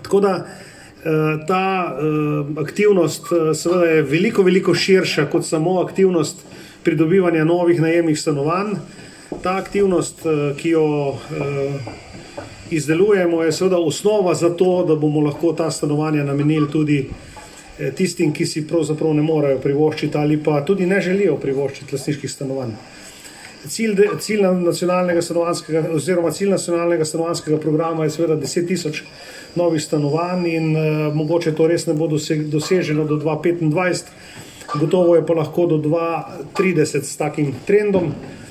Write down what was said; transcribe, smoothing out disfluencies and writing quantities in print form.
Tako da ta aktivnost seveda je veliko širša kot samo aktivnost pridobivanja novih najemnih stanovanj. Ta aktivnost, ki jo izdelujemo, je seveda osnova za to, da bomo lahko ta stanovanja namenili tudi tistim, ki si pravzaprav ne morejo privoščiti ali pa tudi ne želijo privoščiti lastniških stanovanj. Cilj nacionalnega stanovanjskega programa je seveda 10.000 novih stanovanj in mogoče to res ne bo doseženo do 2025, gotovo je pa lahko do 2030 s takim trendom.